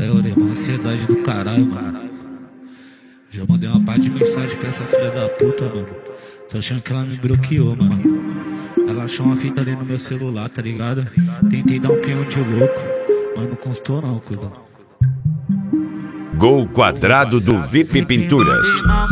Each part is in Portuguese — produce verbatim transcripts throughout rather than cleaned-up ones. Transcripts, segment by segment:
É, eu dei uma ansiedade do caralho, mano. Já mandei uma parte de mensagem pra essa filha da puta, mano. Tô achando que ela me bloqueou, mano. Ela achou uma fita ali no meu celular, tá ligado? Tentei dar um pinhão de louco, mas não constou não, cuzão. Gol Quadrado do V I P Pinturas.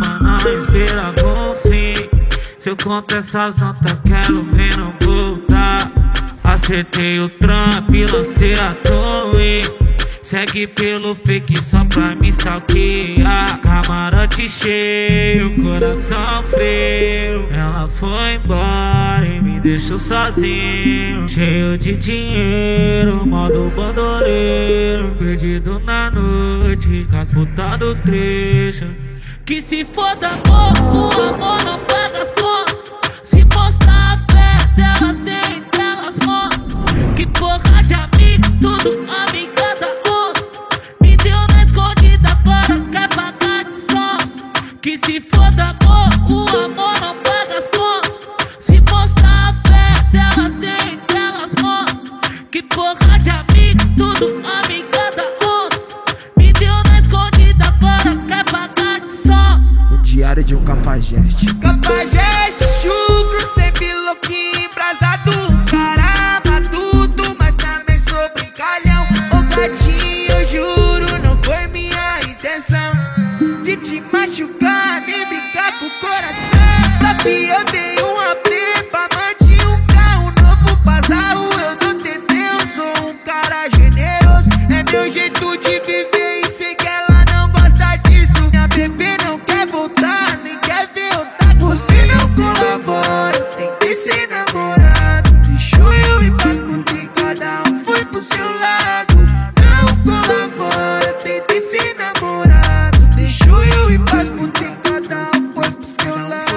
Se eu conto essas notas, quero ver não voltar. Acertei o trampo e lancei a torre. Segue pelo fake só pra me stalkear. Camarote cheio, coração frio. Ela foi embora e me deixou sozinho, cheio de dinheiro, modo bandoleiro. Perdido na noite, com as putas do trecho. Que se foda amor, o amor não paga as contas. Se mostrar a fé delas, tem delas mostram. Que porra de amigo, tudo amigada osso. Me deu na escondida, agora quer pagar de sons. Que se foda amor, o amor não paga as contas. Se mostrar a fé delas, tem delas mostram. Que porra de amigo, tudo amigada osso. Me deu na escondida, agora quer pagar de sons. Diário de um cafajeste. Cafajeste, chucro, sempre louquinho, embrasado. Caramba, tudo, mas também sou brincalhão. Ô gatinho, eu juro, não foi minha intenção de te machucar, nem brincar com o coração. Papi, eu dei uma pipa, manti um carro novo, bazarro. Eu não tentei, eu sou um cara generoso. É meu jeito de viver e sei que ela não gosta disso. Minha bebê não quer voltar, nem quer ver eu tá. Você não colabora, eu tentei ser namorado. Deixou eu ir pras putas, cada um foi pro seu lado. Não colabora, eu tentei ser namorado. Deixou eu ir pras putas, cada um foi pro seu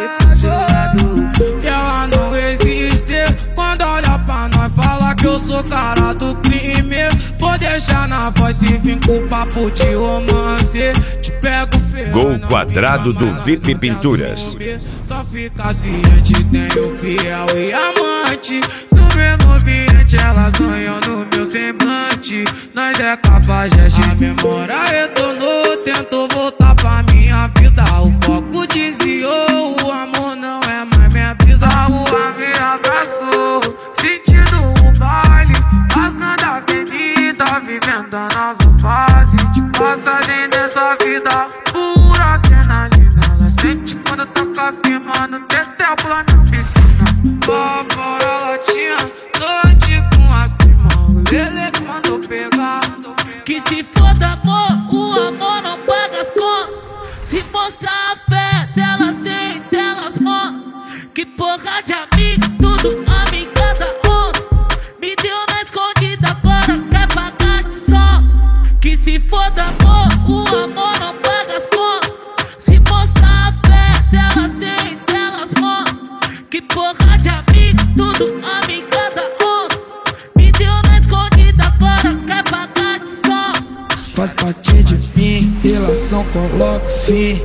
lado. E ela não resiste quando olha pra nós, fala que eu sou cara do crime. Vou deixar na voz se vim com papo de romance. Te pego feio. Gol Quadrado do V I P Pinturas. Só fica ciente, tenho fiel e amante. No mesmo ambiente, elas sonham no meu semblante. Nós é cafajeste, a memória retornou. Tento voltar pra minha vida, o foco desviou. O amor não é mais minha brisa, a rua me abraçou. Sentindo o baile, rasgando a avenida, vivendo a nova fase de passagem dessa vida. Pura adrenalina, ela sente quando toca firmando. Teté pula na piscina, lá fora ela tinha noite com as primas. O Lele que mandou pegar. Que se foda amor, o amor não paga as contas. Se mostrar a fé delas, tem delas mostram. Que porra de amigo, tudo amigada osso. Me deu na escondida, agora quer pagar de sons. Que se foda amor, o amor não paga as contas. Se mostrar a fé delas, tem delas mostram. Que porra de amigo, tudo amigada osso. Me deu na escondida, agora quer pagar de sons. Faz parte de mim, relação coloca fim.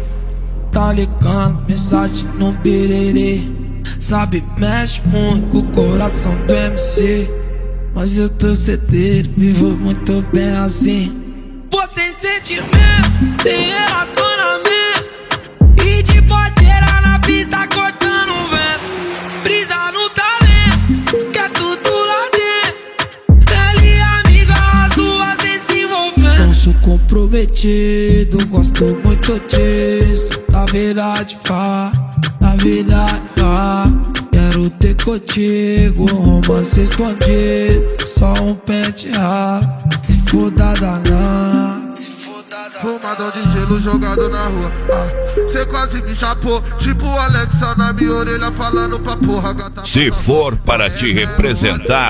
Tá ligando, mensagem no birerê. Sabe, mexe muito com o coração do M C. Mas eu tô certeiro, vivo muito bem assim. Você sentimento, tem relacionamento. E de podeira na pista cortando o vento. Brisa no talento, que é tudo lá dentro. Ele e amiga, as duas vêm se envolvendo. Não sou comprometido, gosto muito disso. Na verdade, vá, na verdade, vá. Quero ter contigo, romance escondido. Só um pente rápido, se for dada não. Fumadão de gelo jogado na rua, ah, cê quase me chapou. Tipo o Alexa na minha orelha falando pra porra gata. Se for para te representar,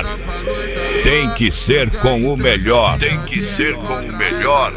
tem que ser com o melhor. Tem que ser com o melhor.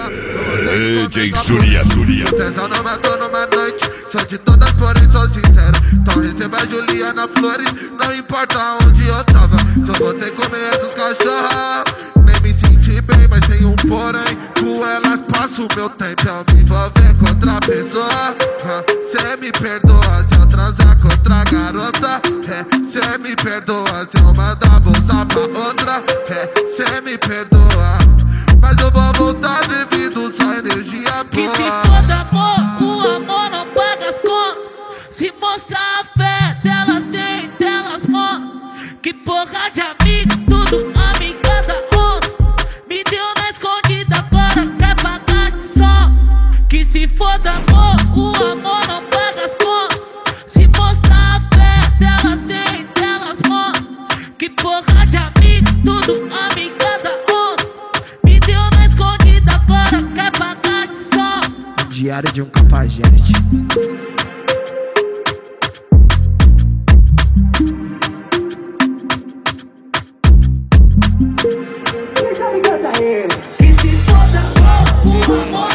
D J Zulia, Zulia. César não matou numa noite, sou de todas porém sou sincero. Então receba a Juliana Flores, não importa onde eu tava. Só vou ter que comer essas cachorras. Nem me senti bem, mas tem um porém. Com elas passo meu tempo, eu me envolver com outra pessoa. Cê me perdoa se eu transar com outra garota. Cê me perdoa se eu mandar bolsa pra outra. Cê me perdoa. mas eu vou voltar devido só energia Que se boa. foda amor, o amor não paga as contas. Se mostrar a fé delas tem, delas mostram. Que porra de amigo, tudo amigada onça. Me deu na escondida, agora quer pagar de sons. Que se foda amor, o amor não paga as contas. Se mostrar a fé delas tem, delas mostram. Que porra de amigo, tudo amigada onça. Me deu na escondida, agora quer pagar de sons. Diário de um Cafajeste. Que se foda, o amor